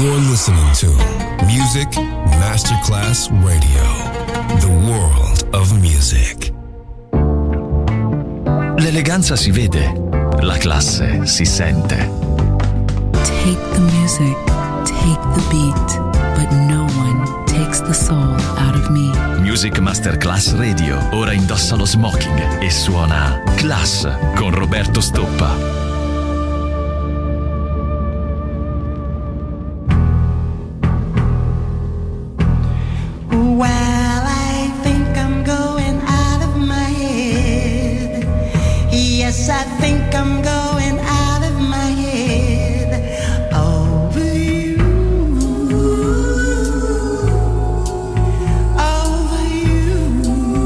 You're listening to Music Masterclass Radio, the world of music. L'eleganza si vede, la classe si sente. Take the music, take the beat, but no one takes the soul out of me. Music Masterclass Radio ora indossa lo smoking e suona Class con Roberto Stoppa. I think I'm going out of my head over you, over you.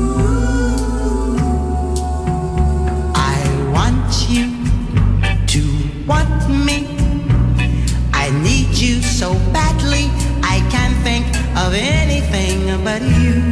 I want you to want me. I need you so badly. I can't think of anything but you.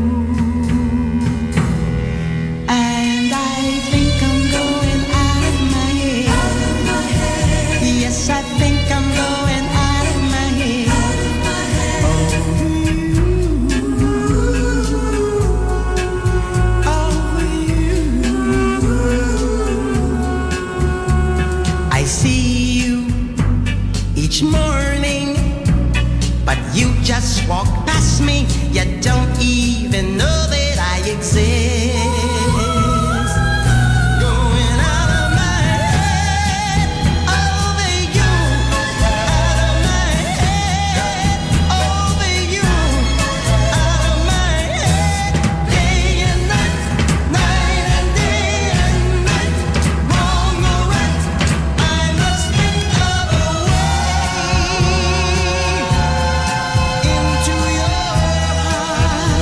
Just walk past me, you don't even know that I exist. Going out of my head, over you. Out of my head, over you. Out of my head, day and night, night and day and night. Wrong or right, I must think of a way into your heart.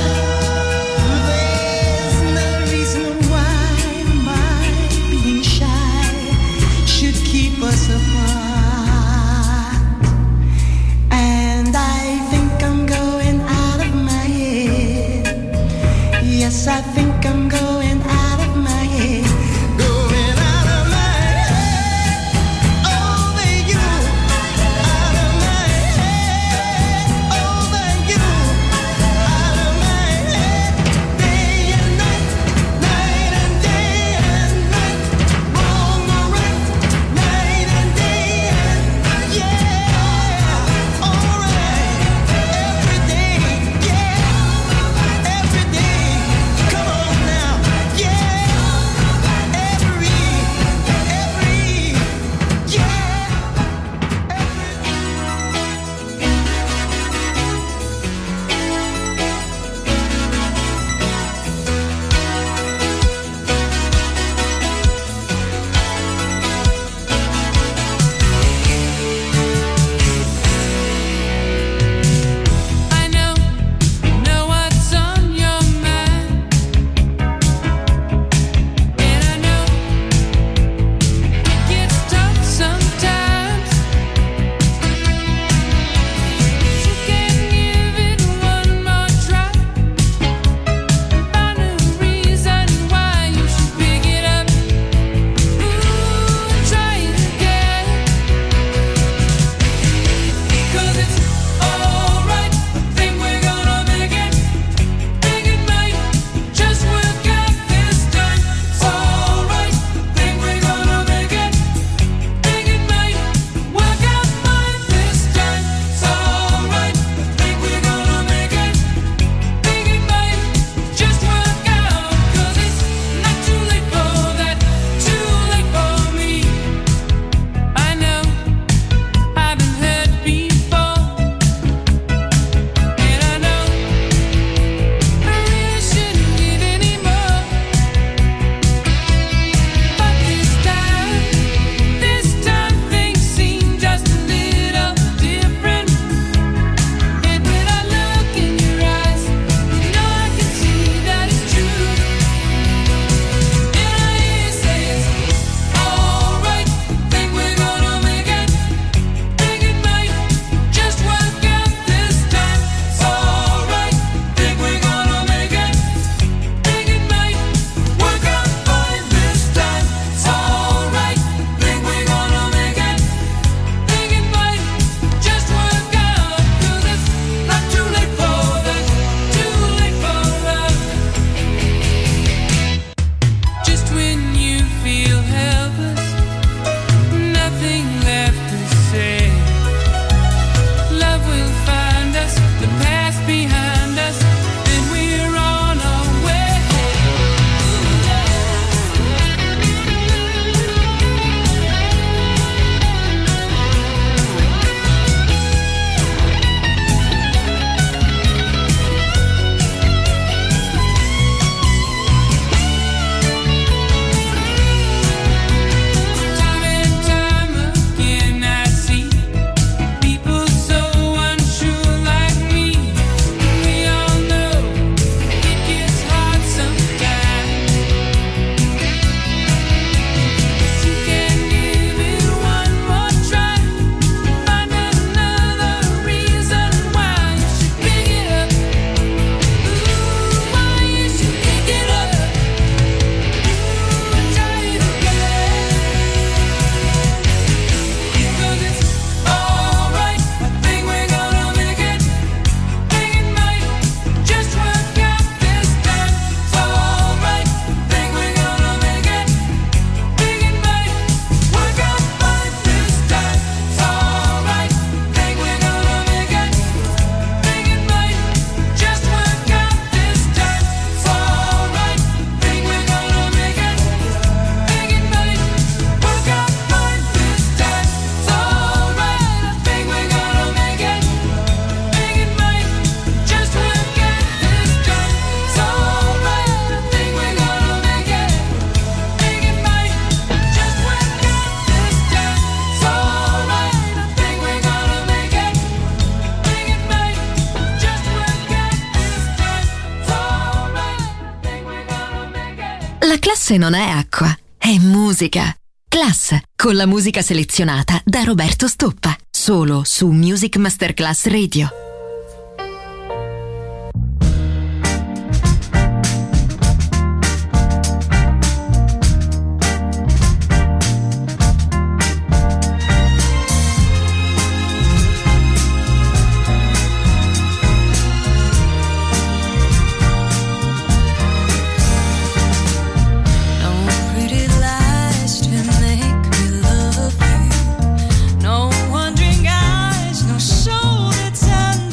La classe non è acqua, è musica. Class, con la musica selezionata da Roberto Stoppa. Solo su Music Masterclass Radio. No wondering eyes, no soul that's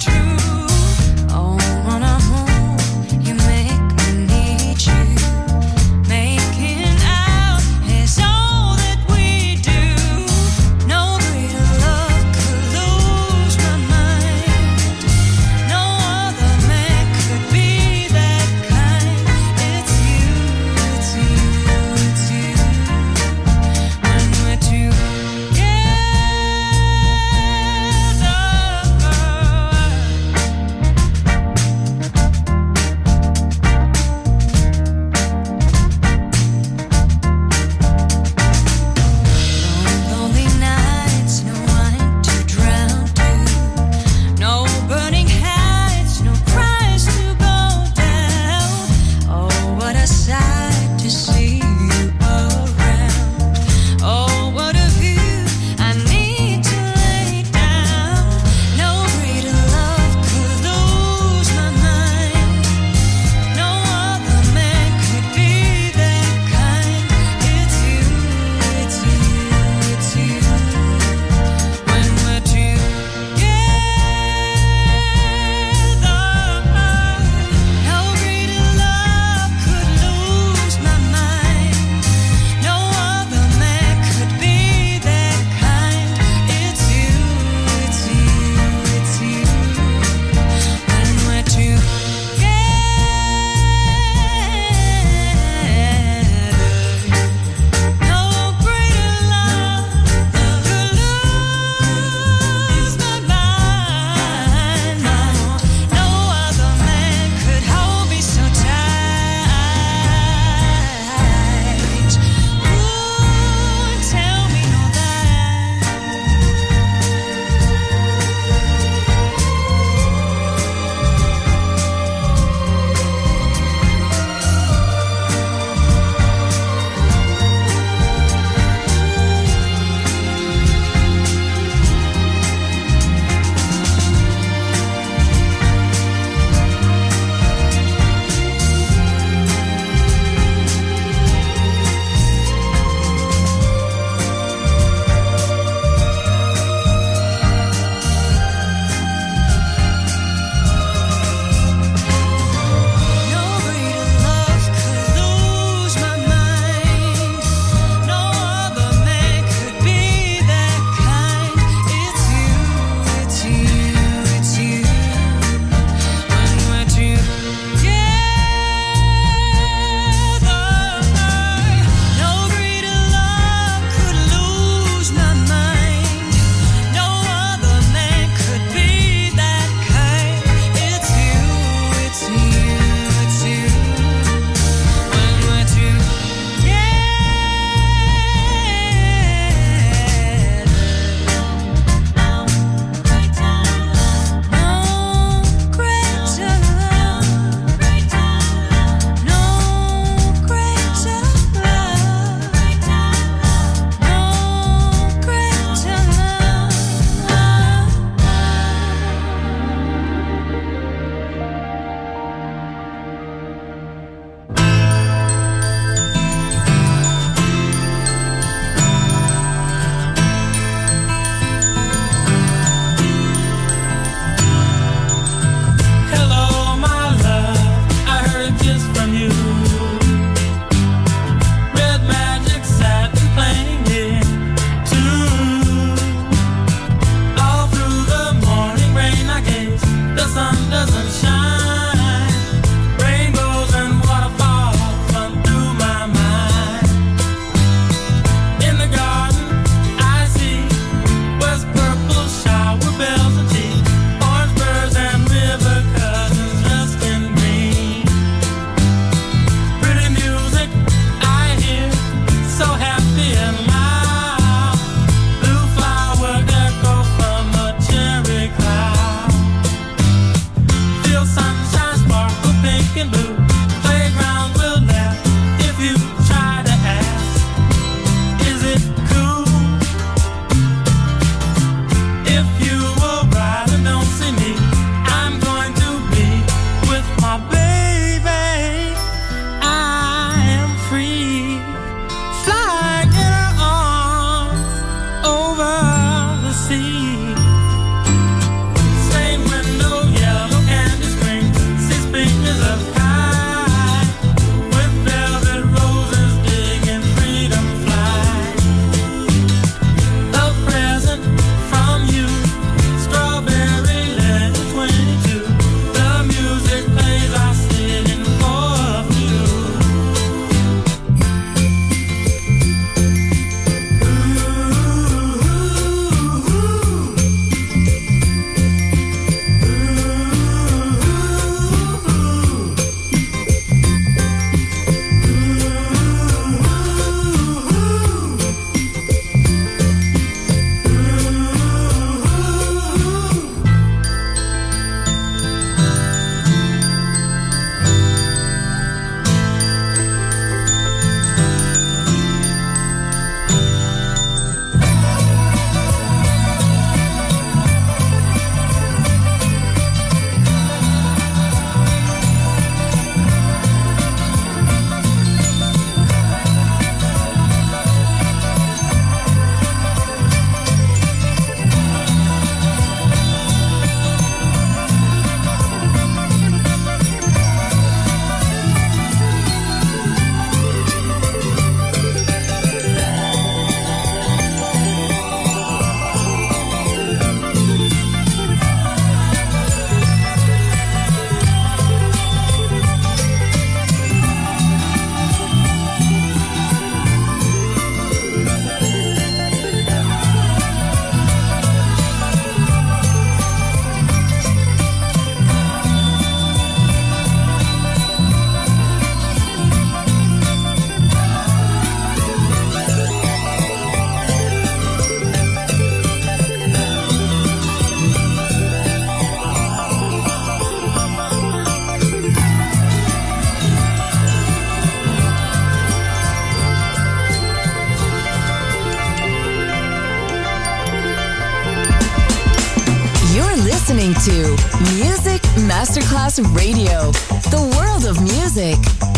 listening to Music Masterclass Radio, the world of music.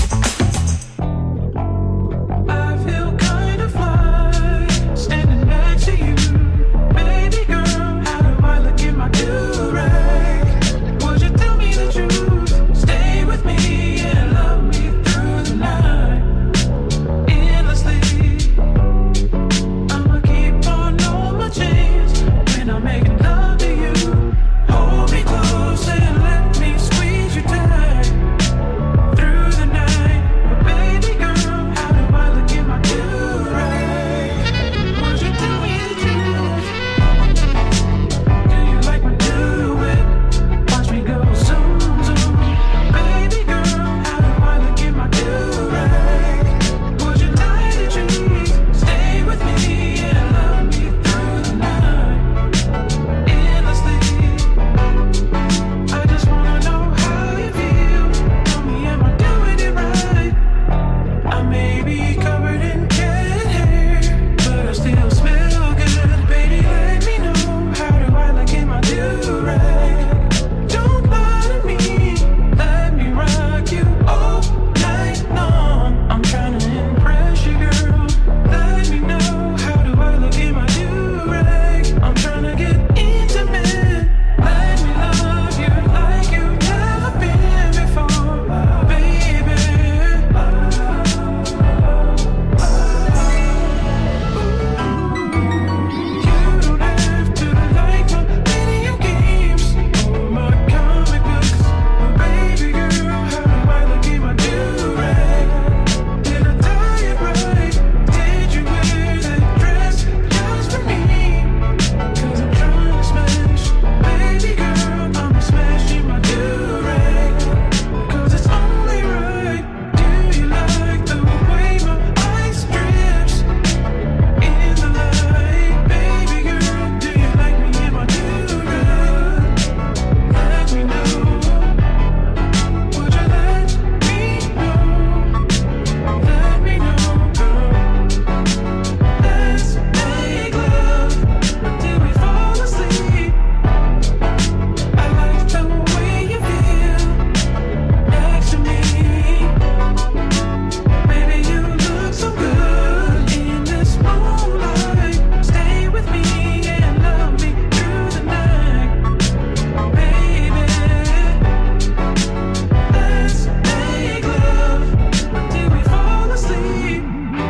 I feel kind of fly, standing next to you. Baby girl, how do I look in my do-rag? Would you tell me the truth? Stay with me and love me through the night. Endlessly, I'ma keep on all my chains when I'm making love to you. Hold me close and let me squeeze you tight through the night. But baby girl, how do I look in my do-rag? Would you tell me the truth? Do you like my do-it? Watch me go zoom, zoom. Baby girl, how do I look in my do-rag? Would you tell me the truth? Stay with me and love me through the night. Endlessly, I just wanna know how you feel. Tell me, am I doing it right? I may be covered in cat hair, but I still smell good. Baby, let me know, how do I look in my do-rag? Don't lie to me, let me rock you all night long. I'm trying to impress you, girl. Let me know, how do I look in my do-rag? I'm trying to get intimate. Let me love you like you've never been before, baby. You don't have to like my video games or my comic books, but baby girl, how do I look in my do-rag? Did I tie it right? Did you wear that dress just for me? 'Cause I'm trying to smash, baby girl, I'ma smash in my do-rag. 'Cause it's only right. Do you like the way my ice drips in the light? Baby girl, do you like me in my do-rag? Let me know. Would you let me know? Let me know, girl. Let's make love until we fall asleep. I like the way you feel next to me. Baby, you look so good in this moonlight. Stay with me and love me through the night. Baby, let's make love until we fall asleep.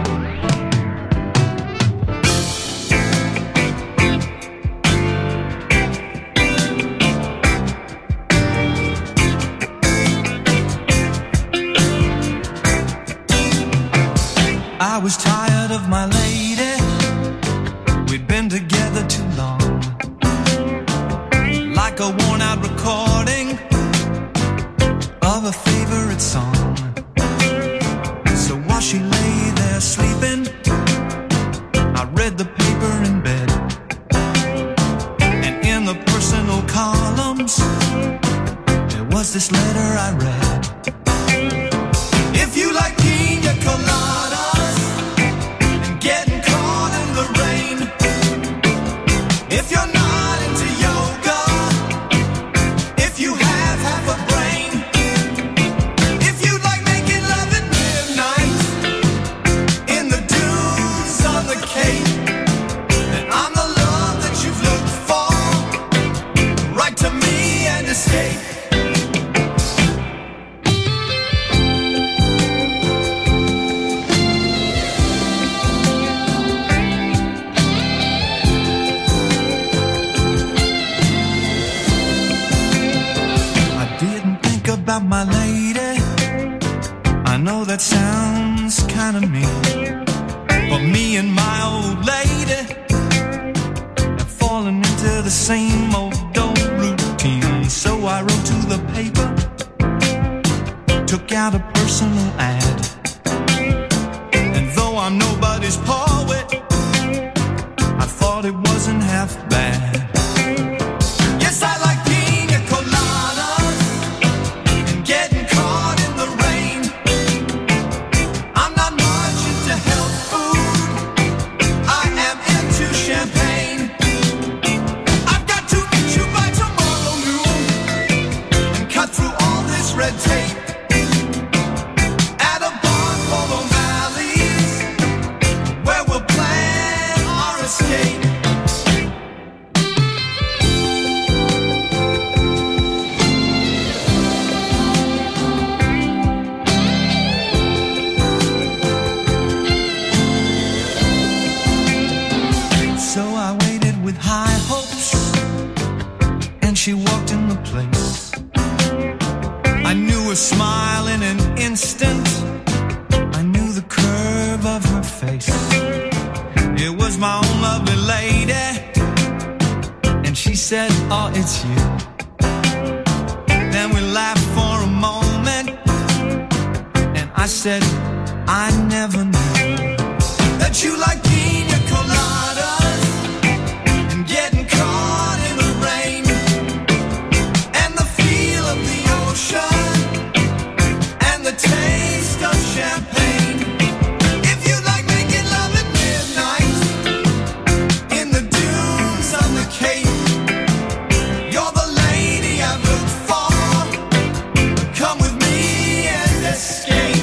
I was tired of my lady. We'd been together too long. Like a worn out recording of a favorite song. So while she lay there sleeping, I read the paper in bed. And in the personal columns, there was this letter I read. If you like pina coladas and getting caught in the rain, if you're not into yoga, if you have half a brain, if you like making love at midnight in the dunes on the Cape, then I'm the love that you've looked for. Write to me and escape. I didn't think about my lady. I know that sounds kind of mean, but me and my old lady have fallen into the same old routine. So I wrote to the paper, took out a personal ad, and though I'm nobody's poet, I thought it wasn't half bad. Yes, I like pina coladas and getting caught in the rain. I'm not much into health food, I am into champagne. I've got to meet you by tomorrow her smile in an instant. I knew the curve of her face. It was my own lovely lady. And she said, oh, it's you. Then we laughed for a moment. And I said, I never knew that you like pina coladas and getting caught in the rain and the feel of the ocean and the taste of champagne. If you like making love at midnight in the dunes on the Cape, you're the lady I've looked for. Come with me and escape.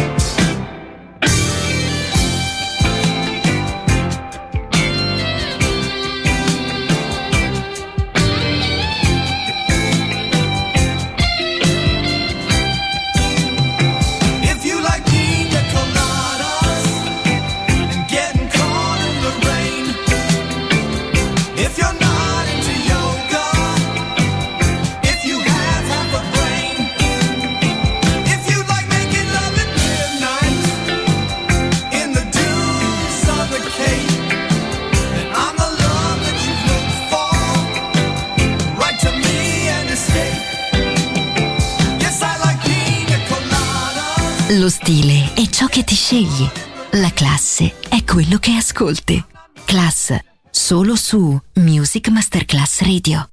If you like pina coladas and getting caught in the rain, if you're not into yoga, if you have half a brain, if you like making love at midnight in the dunes on the Cape, then I'm the love that you've looked for. Write to me and escape. Yes, I like pina coladas. Lo stile è ciò che ti scegli. La classe è quello che ascolti. Class, solo su Music Masterclass Radio.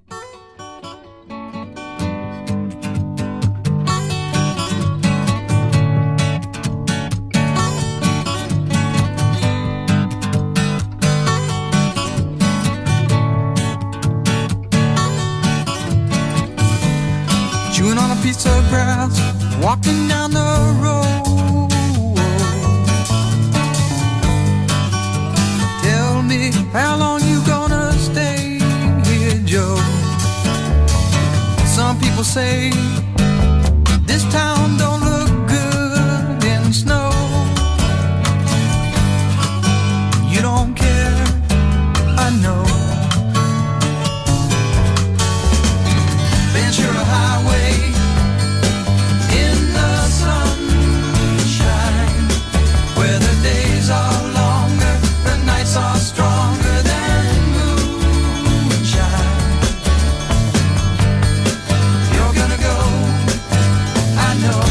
Chewing on a piece of grass, walking down the road. Tell me, how long you gonna stay here, Joe? Some people say this town don't look good in snow. You don't care, I know. Ventura Highway in the sunshine, where the days are longer, the nights are stronger than moonshine. You're gonna go, I know.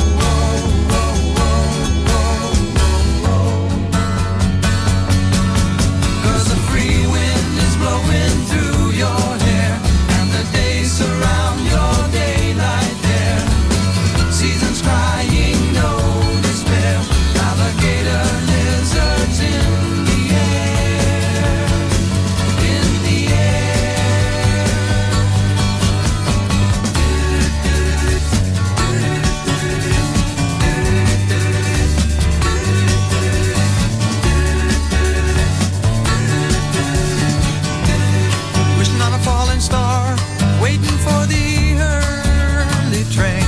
Cause the free wind is blowing through your hair, and the days surround your daylight there. Seasons crying, no despair. Alligator lizards in the air, in the air. Wishing on a falling star, waiting for the early train.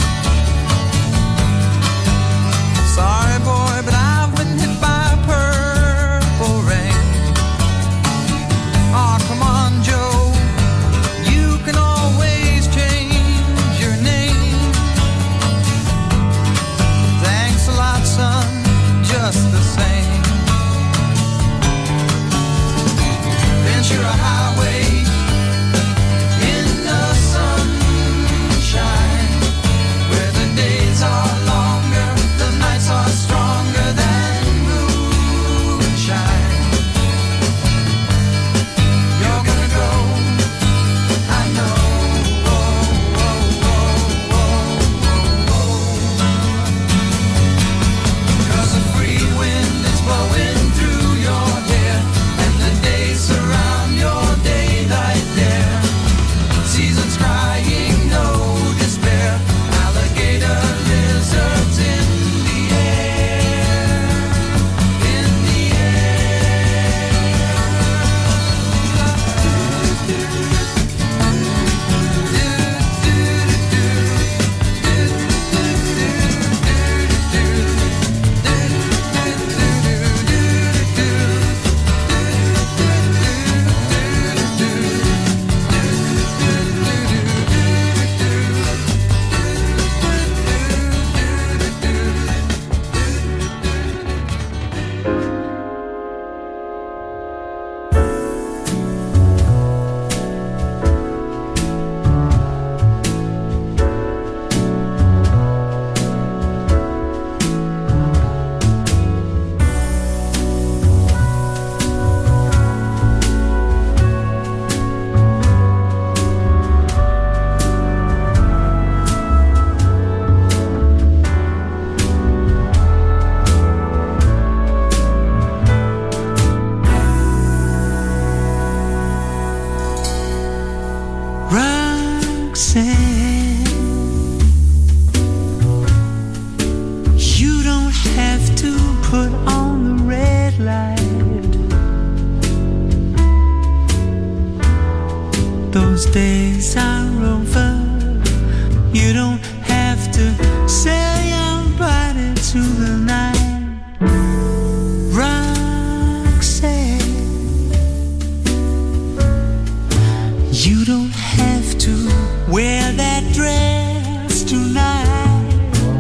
Sorry boy, but I've been hit by purple rain. Aw, come on, Joe, you can always change your name. Thanks a lot, son, just the same. Ventura Highway in the sunshine, where the days are longer, the nights are stronger than moonshine. You're gonna go, I know. Cause the free wind is blowing through your hair, and the days surround your daylight there. Seasons crying, no despair. Alligator lizards in the air, in the those days are over. You don't have to say I'm body to the night. Roxanne, you don't have to wear that dress tonight.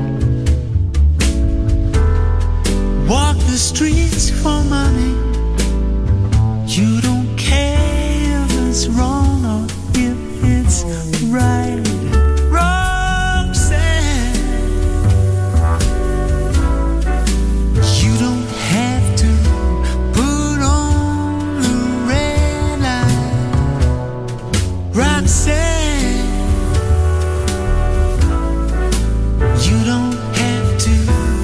Walk the streets for money. You don't care if it's wrong or if it's right. Roxanne, you don't have to put on the red light. Roxanne, you don't have to.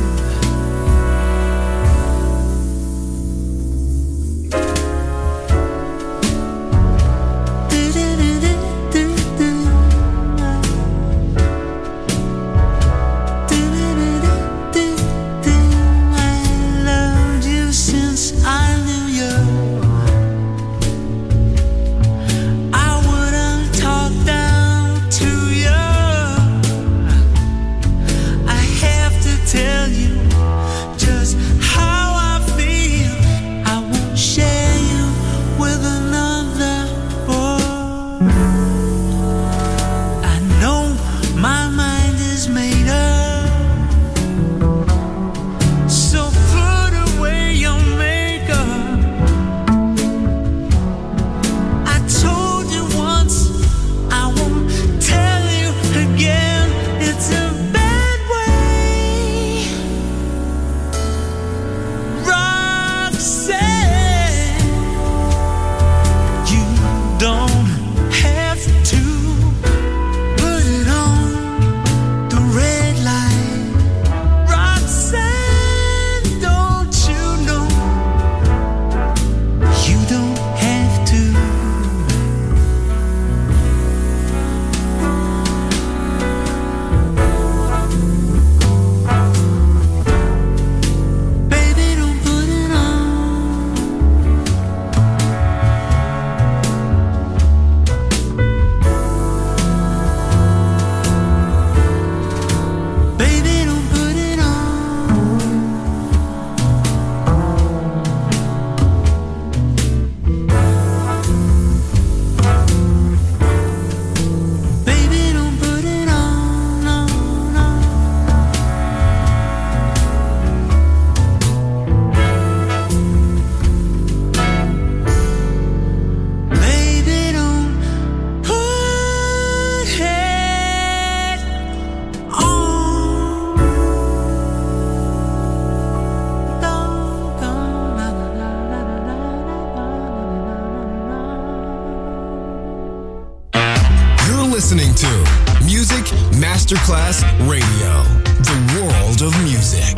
Listening to Music Masterclass Radio, the world of music.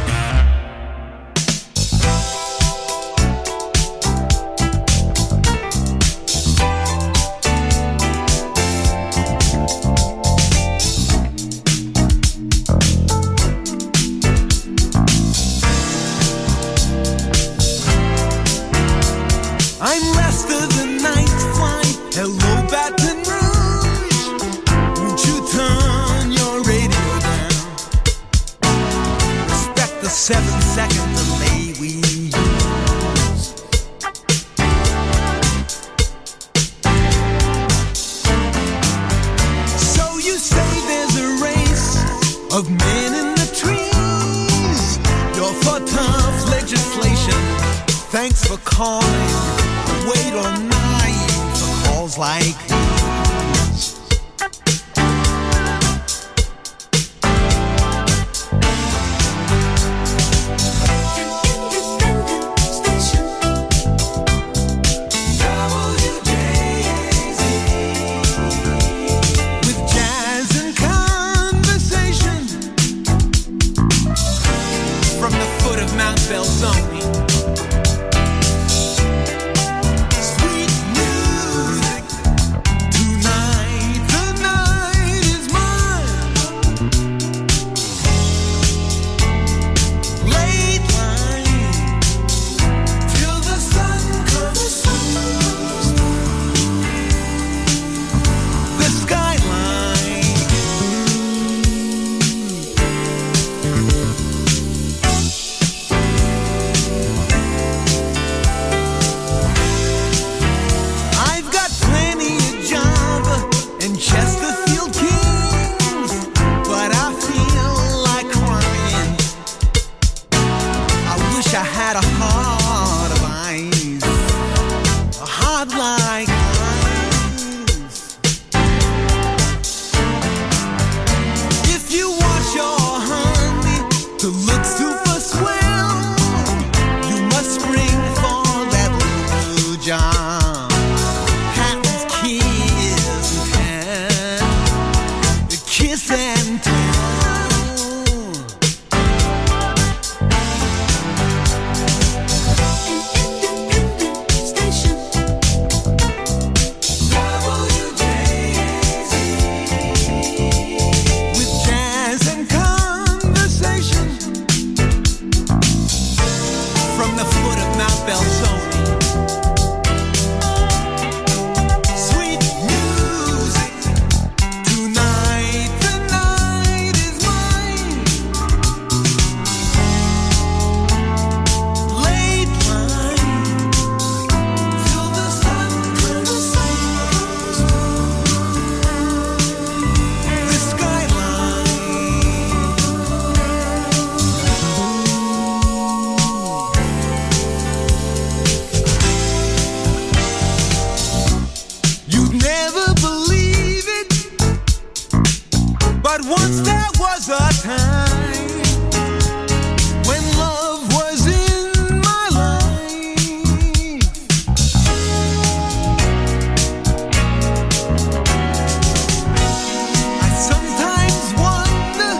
I'm rest of the night flight. Hello, Baton Rouge. Won't you turn your radio down? Respect the 7-second delay we use. So you say there's a race of men in the trees. You're for tough legislation. Thanks for calling. Wait or night for calls like these. WJAZ with jazz and conversation from the foot of Mount Belzoni. never believe it, but once there was a time when love was in my life. I sometimes wonder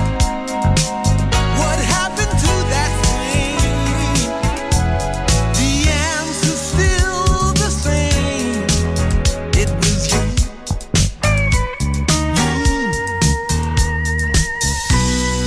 what happened to that thing. The answer's still the same. It was you.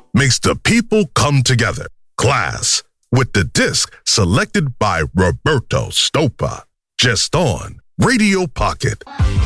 makes the people come together. Class, with the disc selected by Roberto Stoppa. Just on Radio Pocket.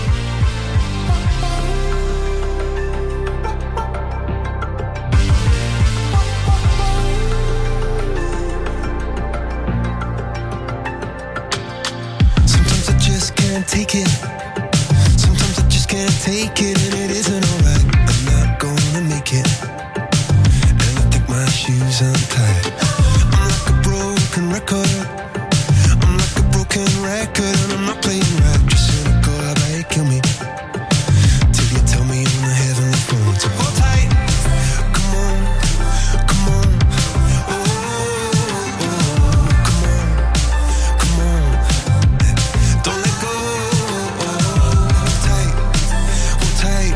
Sometimes I just can't take it. Sometimes I just can't take it, and it isn't alright. I'm not gonna make it. And I think my shoes untied. I'm like a broken record. I'm like a broken record, and I'm not playing right. Just cynical, how about you kill me? Till you tell me on the heavenly phone to hold tight. Come on, come on. Oh, oh, come on, come on. Don't let go. Hold tight, hold tight.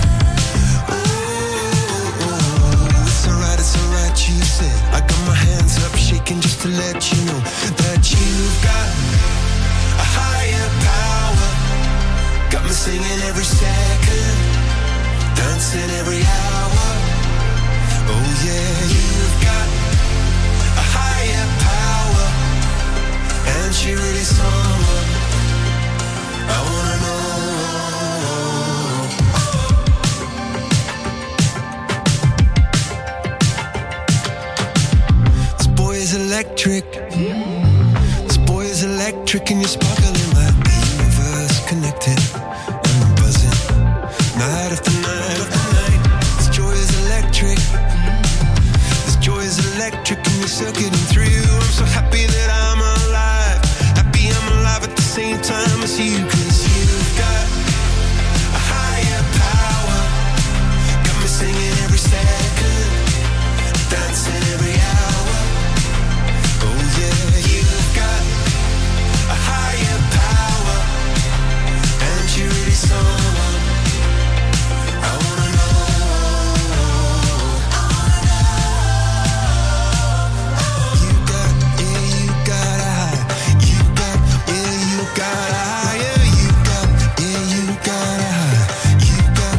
It's alright, you said. I got my hands up shaking just to let you know that you've got a higher power. Got me singing every second, dancing every hour. Oh yeah, you've got a higher power, and she really someone I wanna know. This boy is electric. This boy is electric, and you're sparkling like the universe connected. And I'm buzzing night after night after night. This joy is electric. This joy is electric, and you're circuiting through. I'm so happy that I'm alive. Happy I'm alive at the same time as you, 'cause you've got a higher power. Got me singing every second, dancing every hour. Oh yeah, you've got a higher power, and you're really someone I wanna know. You got, yeah, you got a high. You got, yeah, you got a higher. You got, yeah, you got a high. You got,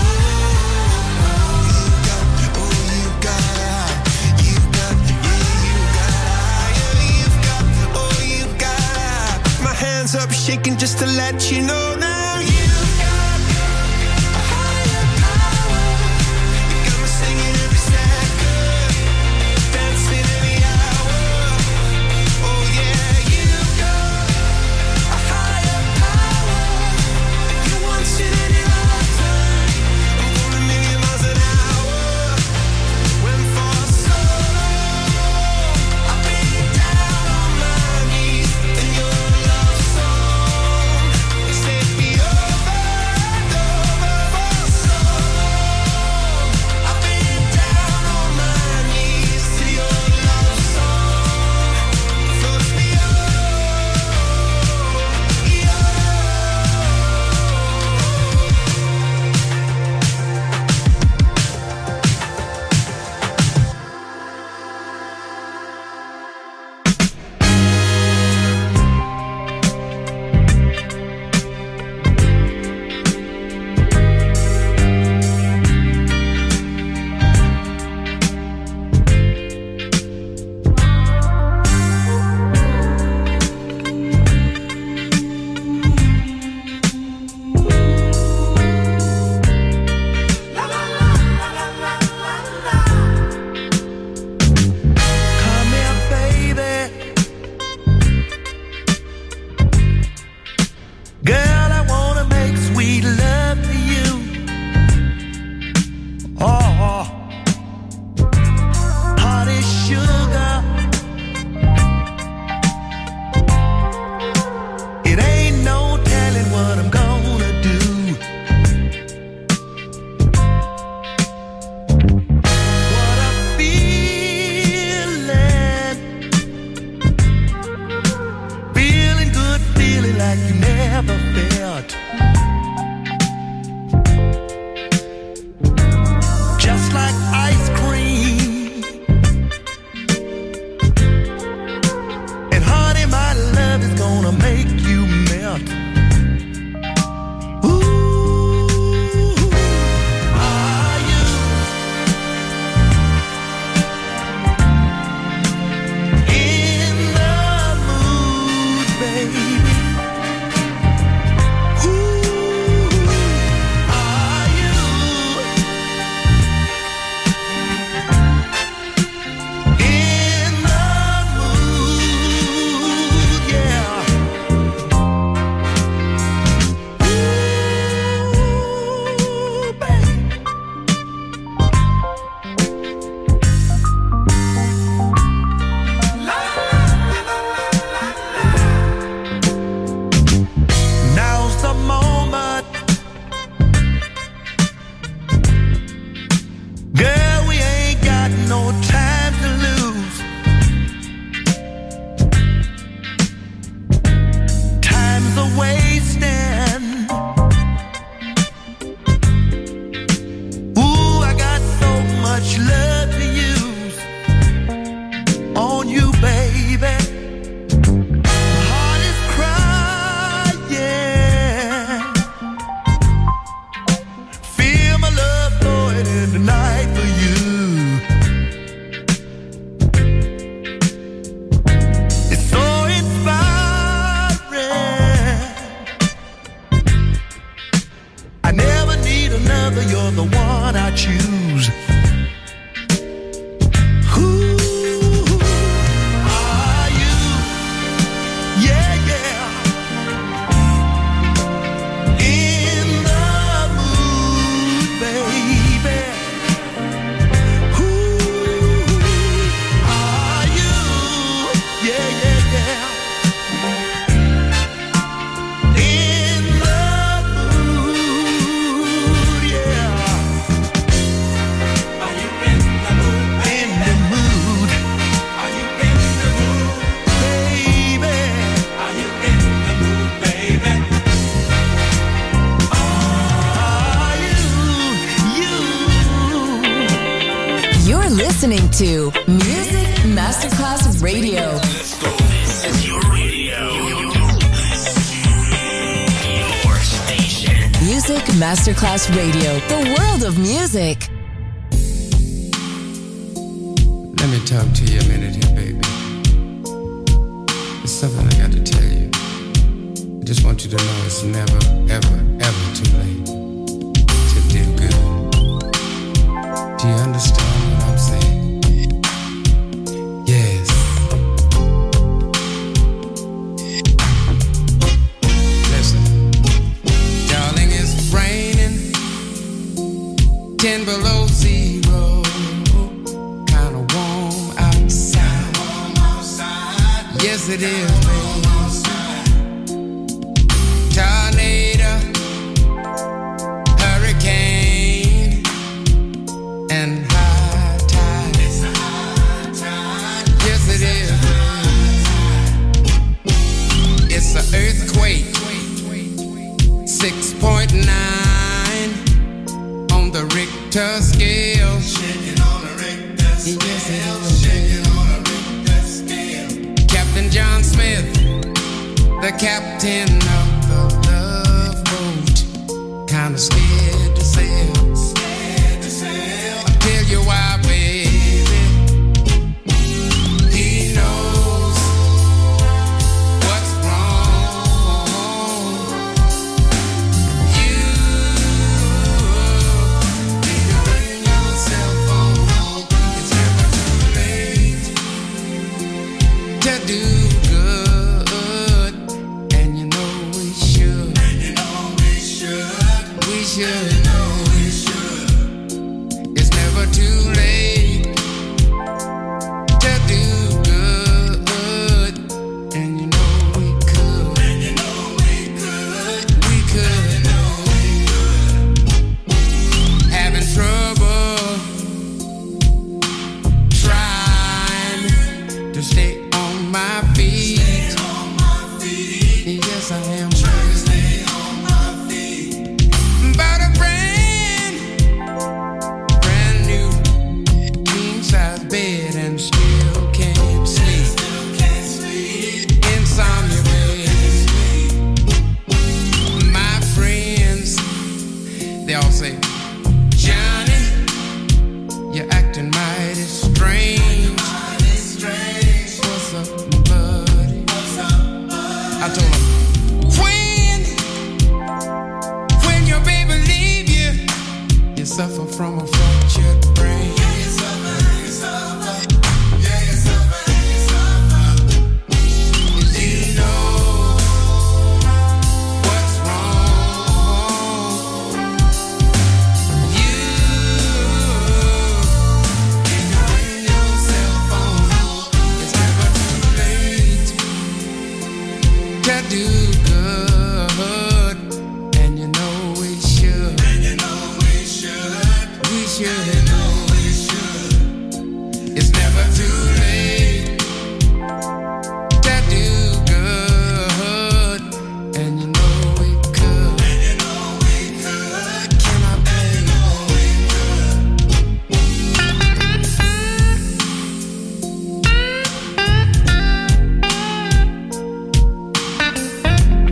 you got, you got a high. You got, yeah, you got a higher. You've got, you got a high. My hands up shaking just to let you know now. You've got a higher power. You got me singing every second, dancing every hour. Oh yeah, you've got a higher power. You want it in your lifetime. I'm going a million miles an hour. Went for so long, I've been down on my knees in your love song. Set me over and over for so long. I've been down on my knees to your love song. Floats me come here, baby. Girl, I wanna make sweet love to you. Oh, hot as sugar. It ain't no telling what I'm gonna do. What a feeling. Feeling good, feeling like you never felt. Just like ice cream. And honey, my love is gonna make you melt. Ooh, are you to Music Masterclass Radio. Let's go. This is your radio. Your station. Music Masterclass Radio. The world of music. Let me talk to you a minute here, baby. There's something I got to tell you. I just want you to know it's never, ever, ever too late to do good. Do you understand what I'm saying? Yes. Listen, darling, it's raining 10 below zero. Kinda warm outside. Yes, it is, baby. Tornado, hurricane, and high tide. It's a high tide. Yes, it is. It's an earthquake, 6.9 on the Richter scale. Shaking on the Richter scale. Yes, it is. Shaking on the Richter scale. Captain John Smith, the captain of the love boat, kinda scared to sail. Scared to sail. I'll tell you why, baby. He knows what's wrong. You need to bring yourself home. It's never too late to do good. And you know we should. And you know we should. We should. You know we should. It's never too late to do good. And you know we could. And you know we could. We could. And you know we could. Having trouble trying to stay on my feet. Yes, I am. Trying to stay on my feet. Bought a brand new king size bed and still can't sleep. Still can't sleep. Insomnia, baby. My friends, they all say, Johnny, you're acting mighty strange. What's up, buddy? I told him, when your baby leave you, you suffer from a fractured brain. Yeah, you suffer. Yeah, you suffer. You know what's wrong. You need to bring yourself home. It's never too late to do good, and you know we should. And you know we should. We should. You know we should. It's never too late to do good, and you know we could. And you know we could. Can I play? You know we could.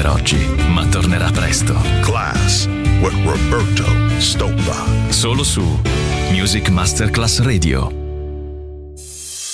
per oggi, ma tornerà presto. Class with Roberto Stoppa. Solo su Music Masterclass Radio.